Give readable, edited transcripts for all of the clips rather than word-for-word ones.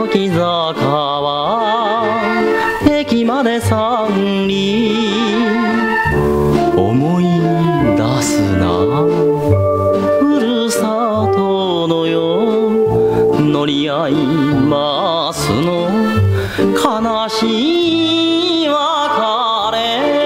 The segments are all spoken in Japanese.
木坂は駅まで3里思い出すなふるさとのよ乗り合いますの悲しい別れ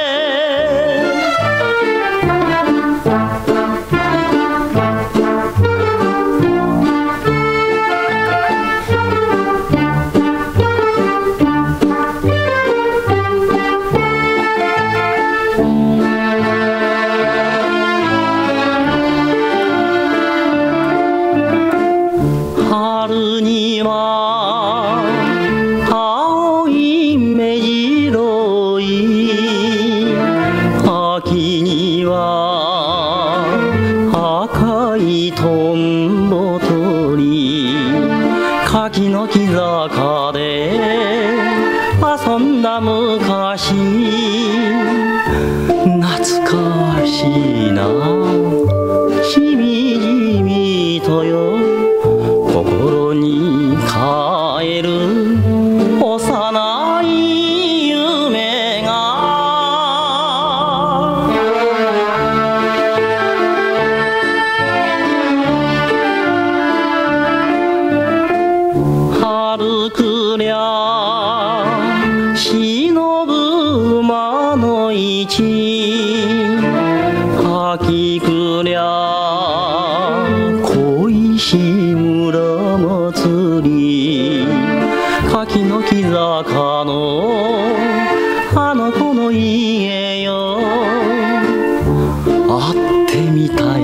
春には青い目白い秋には赤いトンボ鳥柿の木坂で遊んだ昔懐かしいなしみじみとよ心に帰る幼い夢が春くりゃ忍ぶ馬の市秋くりゃ恋し村祭り柿の木坂のあの子の家よ会ってみたい